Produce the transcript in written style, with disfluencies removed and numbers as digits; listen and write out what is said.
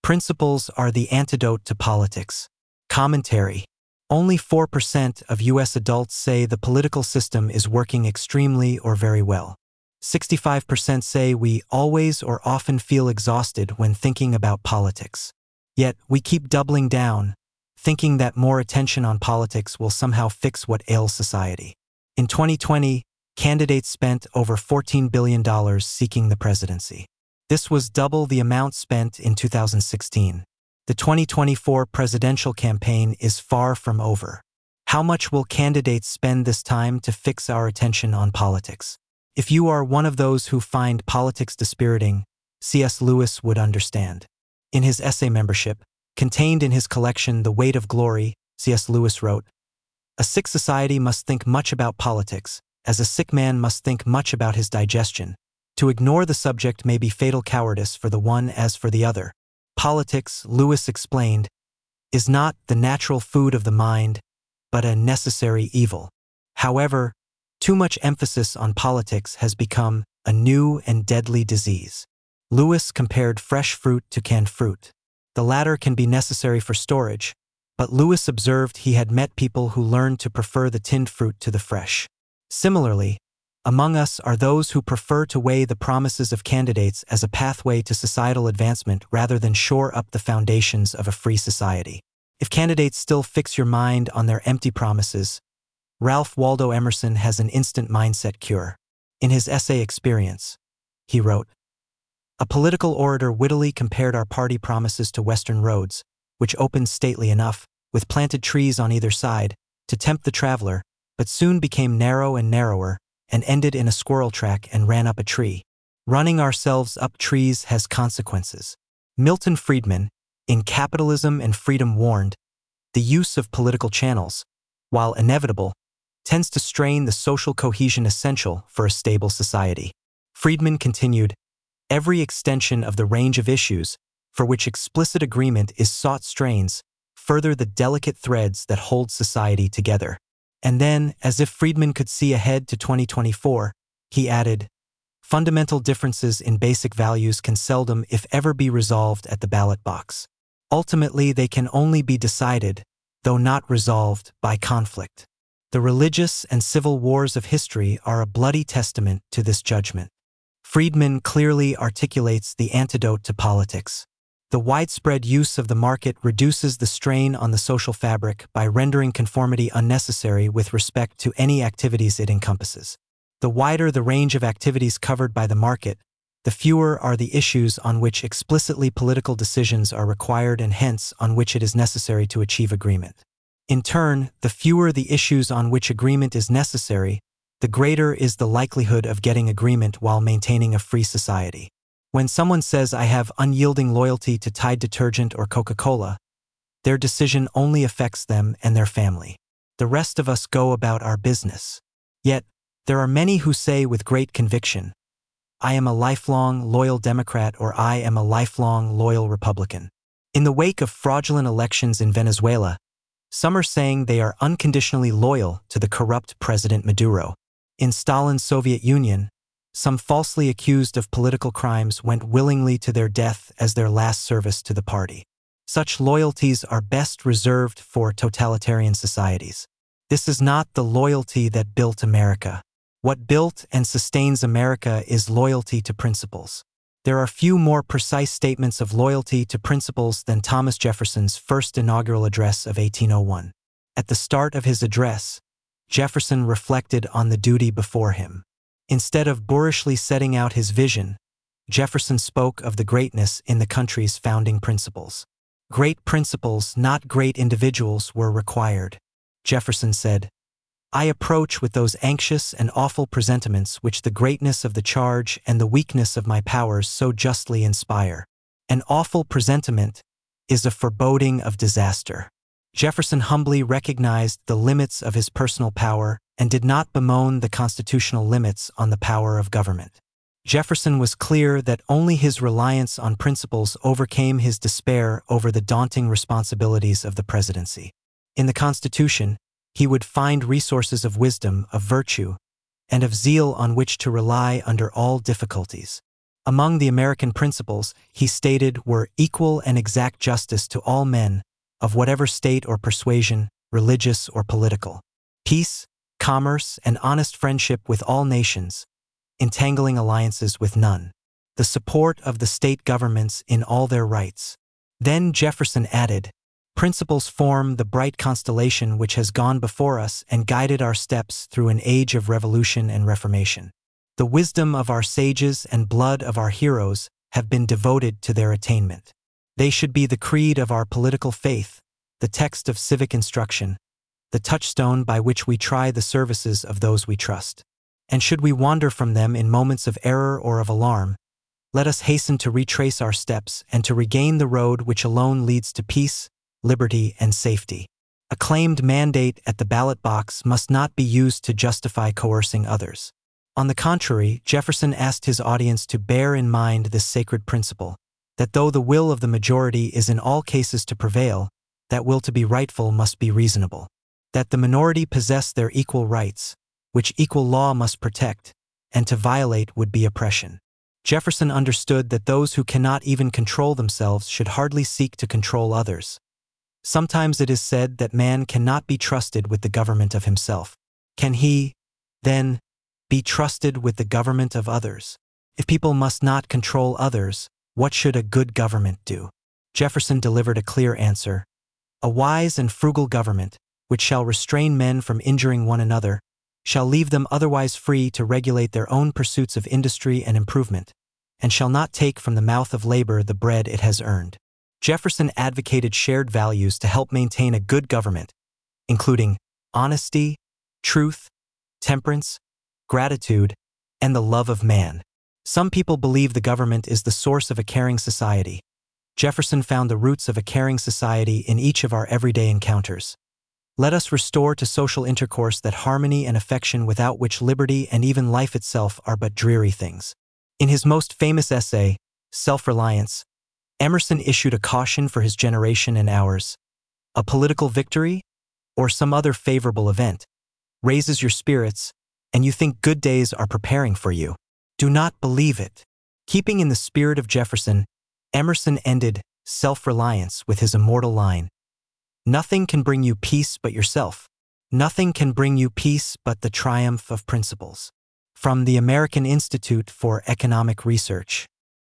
Principles are the antidote to politics. Commentary. Only 4% of U.S. adults say the political system is working extremely or very well. 65% say we always or often feel exhausted when thinking about politics. Yet, we keep doubling down, thinking that more attention on politics will somehow fix what ails society. In 2020, candidates spent over $14 billion seeking the presidency. This was double the amount spent in 2016. The 2024 presidential campaign is far from over. How much will candidates spend this time to fix our attention on politics? If you are one of those who find politics dispiriting, C.S. Lewis would understand. In his essay Membership, contained in his collection The Weight of Glory, C.S. Lewis wrote, "A sick society must think much about politics, as a sick man must think much about his digestion. To ignore the subject may be fatal cowardice for the one as for the other. Politics," Lewis explained, "is not the natural food of the mind, but a necessary evil." However, too much emphasis on politics has become a new and deadly disease. Lewis compared fresh fruit to canned fruit. The latter can be necessary for storage, but Lewis observed he had met people who learned to prefer the tinned fruit to the fresh. Similarly, among us are those who prefer to weigh the promises of candidates as a pathway to societal advancement rather than shore up the foundations of a free society. If candidates still fix your mind on their empty promises, Ralph Waldo Emerson has an instant mindset cure. In his essay Experience, he wrote, "A political orator wittily compared our party promises to western roads, which opened stately enough, with planted trees on either side, to tempt the traveler, but soon became narrow and narrower, and ended in a squirrel track and ran up a tree. Running ourselves up trees has consequences." Milton Friedman, in Capitalism and Freedom, warned, "The use of political channels, while inevitable, tends to strain the social cohesion essential for a stable society." Friedman continued, "Every extension of the range of issues for which explicit agreement is sought strains further the delicate threads that hold society together." And then, as if Friedman could see ahead to 2024, he added, "Fundamental differences in basic values can seldom, if ever, be resolved at the ballot box. Ultimately, they can only be decided, though not resolved, by conflict. The religious and civil wars of history are a bloody testament to this judgment." Friedman clearly articulates the antidote to politics. The widespread use of the market reduces the strain on the social fabric by rendering conformity unnecessary with respect to any activities it encompasses. The wider the range of activities covered by the market, the fewer are the issues on which explicitly political decisions are required and hence on which it is necessary to achieve agreement. In turn, the fewer the issues on which agreement is necessary, the greater is the likelihood of getting agreement while maintaining a free society. When someone says, "I have unyielding loyalty to Tide detergent or Coca-Cola," their decision only affects them and their family. The rest of us go about our business. Yet, there are many who say with great conviction, "I am a lifelong loyal Democrat," or "I am a lifelong loyal Republican." In the wake of fraudulent elections in Venezuela, some are saying they are unconditionally loyal to the corrupt President Maduro. In Stalin's Soviet Union, some falsely accused of political crimes went willingly to their death as their last service to the party. Such loyalties are best reserved for totalitarian societies. This is not the loyalty that built America. What built and sustains America is loyalty to principles. There are few more precise statements of loyalty to principles than Thomas Jefferson's first inaugural address of 1801. At the start of his address, Jefferson reflected on the duty before him. Instead of boorishly setting out his vision, Jefferson spoke of the greatness in the country's founding principles. Great principles, not great individuals, were required. Jefferson said, "I approach with those anxious and awful presentiments which the greatness of the charge and the weakness of my powers so justly inspire. An awful presentiment is a foreboding of disaster." Jefferson humbly recognized the limits of his personal power and did not bemoan the constitutional limits on the power of government. Jefferson was clear that only his reliance on principles overcame his despair over the daunting responsibilities of the presidency. In the Constitution, he would find resources of wisdom, of virtue, and of zeal on which to rely under all difficulties. Among the American principles, he stated, were equal and exact justice to all men, of whatever state or persuasion, religious or political. Peace, commerce, and honest friendship with all nations, entangling alliances with none. The support of the state governments in all their rights. Then Jefferson added, principles form the bright constellation which has gone before us and guided our steps through an age of revolution and reformation. The wisdom of our sages and blood of our heroes have been devoted to their attainment. They should be the creed of our political faith, the text of civic instruction, the touchstone by which we try the services of those we trust. And should we wander from them in moments of error or of alarm, let us hasten to retrace our steps and to regain the road which alone leads to peace, liberty, and safety. A claimed mandate at the ballot box must not be used to justify coercing others. On the contrary, Jefferson asked his audience to bear in mind this sacred principle, that though the will of the majority is in all cases to prevail, that will to be rightful must be reasonable. That the minority possess their equal rights, which equal law must protect, and to violate would be oppression. Jefferson understood that those who cannot even control themselves should hardly seek to control others. Sometimes it is said that man cannot be trusted with the government of himself. Can he, then, be trusted with the government of others? If people must not control others, what should a good government do? Jefferson delivered a clear answer. A wise and frugal government, which shall restrain men from injuring one another, shall leave them otherwise free to regulate their own pursuits of industry and improvement, and shall not take from the mouth of labor the bread it has earned. Jefferson advocated shared values to help maintain a good government, including honesty, truth, temperance, gratitude, and the love of man. Some people believe the government is the source of a caring society. Jefferson found the roots of a caring society in each of our everyday encounters. Let us restore to social intercourse that harmony and affection without which liberty and even life itself are but dreary things. In his most famous essay, Self-Reliance, Emerson issued a caution for his generation and ours. A political victory, or some other favorable event, raises your spirits, and you think good days are preparing for you. Do not believe it. Keeping in the spirit of Jefferson, Emerson ended Self-Reliance with his immortal line, "Nothing can bring you peace but yourself. Nothing can bring you peace but the triumph of principles." From the American Institute for Economic Research.